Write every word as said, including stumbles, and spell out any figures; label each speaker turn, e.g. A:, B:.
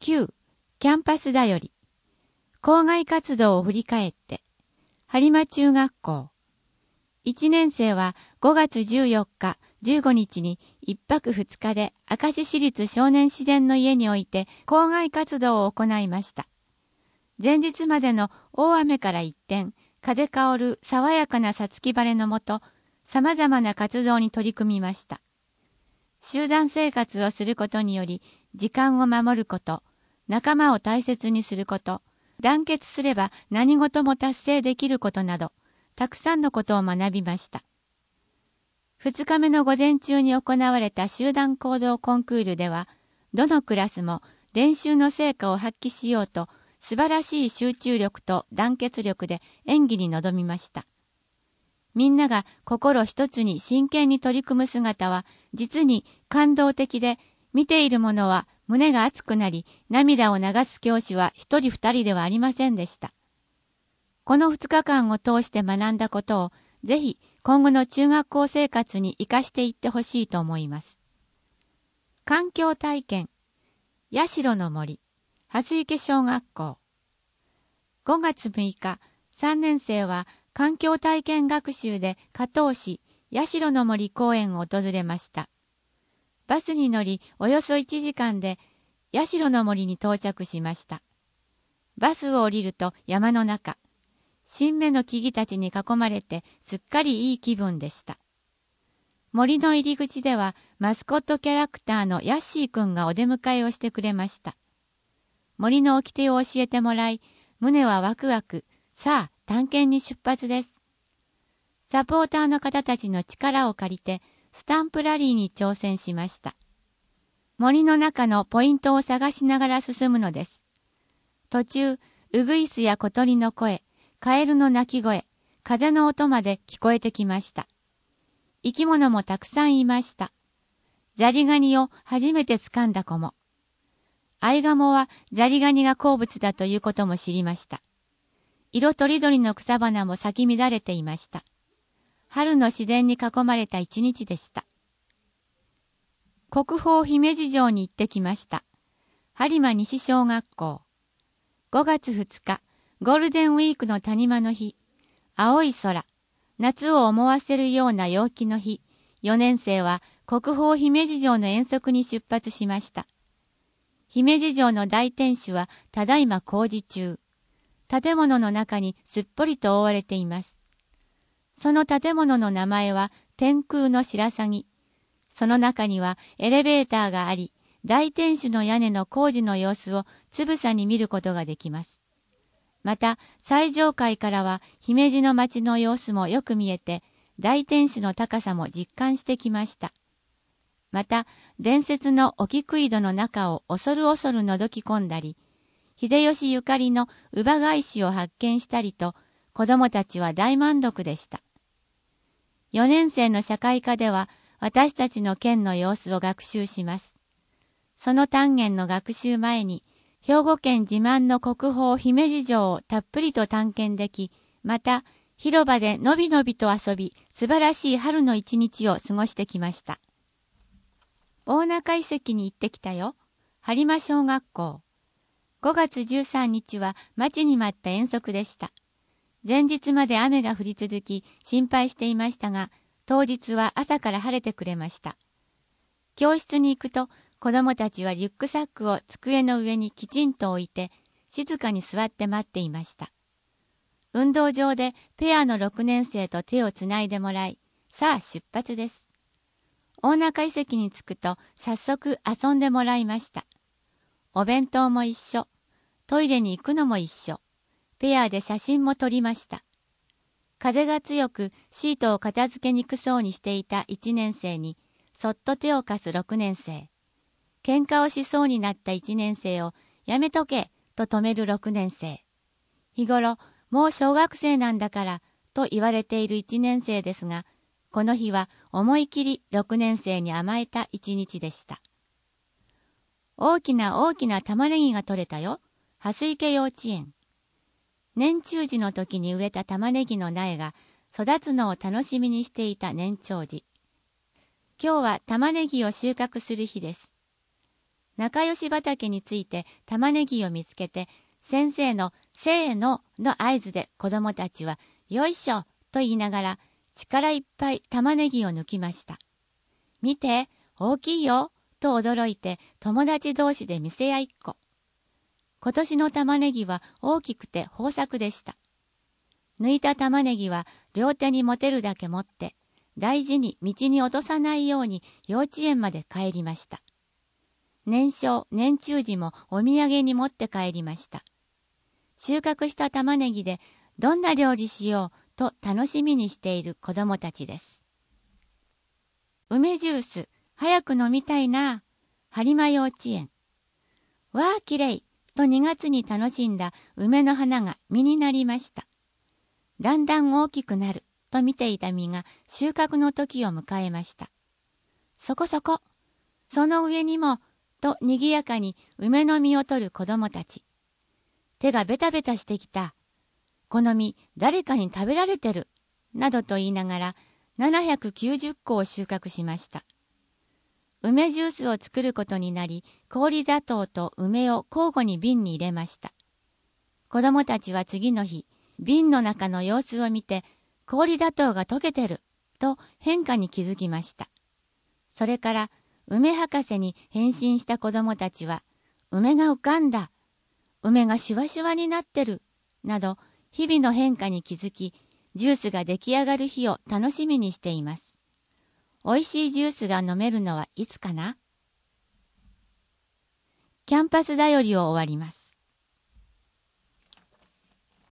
A: きゅう. キャンパスだより。校外活動を振り返って。播磨中学校。いちねん生はごがつじゅうよっか、じゅうごにちにいっぱくふつかで明石市立少年自然の家において校外活動を行いました。前日までの大雨から一転、風香る爽やかな五月晴れのもと、様々な活動に取り組みました。集団生活をすることにより、時間を守ること、仲間を大切にすること、団結すれば何事も達成できることなど、たくさんのことを学びました。二日目の午前中に行われた集団行動コンクールでは、どのクラスも練習の成果を発揮しようと、素晴らしい集中力と団結力で演技に臨みました。みんなが心一つに真剣に取り組む姿は、実に感動的で、見ている者は胸が熱くなり、涙を流す教師は一人二人ではありませんでした。この二日間を通して学んだことを、ぜひ今後の中学校生活に生かしていってほしいと思います。環境体験、社の森、蓮池小学校。ごがつむいか、さんねん生は環境体験学習で加東市社の森公園を訪れました。バスに乗り、およそいちじかんで社の森に到着しました。バスを降りると山の中。新芽の木々たちに囲まれてすっかりいい気分でした。森の入り口ではマスコットキャラクターのヤッシーくんがお出迎えをしてくれました。森の掟を教えてもらい、胸はワクワク、さあ探検に出発です。サポーターの方たちの力を借りてスタンプラリーに挑戦しました。森の中のポイントを探しながら進むのです。途中、ウグイスや小鳥の声、カエルの鳴き声、風の音まで聞こえてきました。生き物もたくさんいました。ザリガニを初めて掴んだ子も。アイガモはザリガニが好物だということも知りました。色とりどりの草花も咲き乱れていました。春の自然に囲まれた一日でした。国宝姫路城に行ってきました。播磨西小学校。ごがつふつか、ゴールデンウィークの谷間の日、青い空、夏を思わせるような陽気の日、よねん生は国宝姫路城の遠足に出発しました。姫路城の大天守はただいま工事中。建物の中にすっぽりと覆われています。その建物の名前は天空の白鷺。その中にはエレベーターがあり、大天守の屋根の工事の様子をつぶさに見ることができます。また、最上階からは姫路の町の様子もよく見えて、大天守の高さも実感してきました。また、伝説のお菊井戸の中を恐る恐る覗き込んだり、秀吉ゆかりの乳母返しを発見したりと、子供たちは大満足でした。よねん生の社会科では、私たちの県の様子を学習します。その単元の学習前に、兵庫県自慢の国宝姫路城をたっぷりと探検でき、また広場でのびのびと遊び、素晴らしい春の一日を過ごしてきました。大中遺跡に行ってきたよ。播磨小学校。ごがつじゅうさんにちは待ちに待った遠足でした。前日まで雨が降り続き心配していましたが、当日は朝から晴れてくれました。教室に行くと、子供たちはリュックサックを机の上にきちんと置いて、静かに座って待っていました。運動場でペアのろくねん生と手をつないでもらい、さあ出発です。大中遺跡に着くと早速遊んでもらいました。お弁当も一緒、トイレに行くのも一緒、ペアで写真も撮りました。風が強くシートを片付けにくそうにしていたいちねん生に、そっと手を貸すろくねん生。喧嘩をしそうになったいちねん生をやめとけと止めるろくねん生。日頃、もう小学生なんだからと言われているいちねん生ですが、この日は思い切りろくねん生に甘えた一日でした。大きな大きな玉ねぎが取れたよ。蓮池幼稚園。年中時の時に植えた玉ねぎの苗が育つのを楽しみにしていた年長時。今日は玉ねぎを収穫する日です。 仲良し畑について玉ねぎを見つけて、先生のせーのの合図で子供たちはよいしょと言いながら力いっぱい玉ねぎを抜きました。見て、大きいよと驚いて友達同士で見せ合いっこ。今年の玉ねぎは大きくて豊作でした。抜いた玉ねぎは両手に持てるだけ持って、大事に道に落とさないように幼稚園まで帰りました。年少、年中時もお土産に持って帰りました。収穫した玉ねぎでどんな料理しようと楽しみにしている子供たちです。梅ジュース、早く飲みたいな。播磨幼稚園。わあ、きれいとにがつに楽しんだ梅の花が実になりました。だんだん大きくなると見ていた実が収穫の時を迎えました。そこそこ、その上にも、とにぎやかに梅の実を取る子供たち。手がベタベタしてきた。この実、誰かに食べられてる。などと言いながら、ななひゃくきゅうじゅっこを収穫しました。梅ジュースを作ることになり、氷砂糖と梅を交互に瓶に入れました。子供たちは次の日、瓶の中の様子を見て、氷砂糖が溶けてる、と変化に気づきました。それから、梅博士に変身した子供たちは、梅が浮かんだ、梅がシュワシュワになってる、など、日々の変化に気づき、ジュースが出来上がる日を楽しみにしています。おいしいジュースが飲めるのはいつかな？キャンパスだよりを終わります。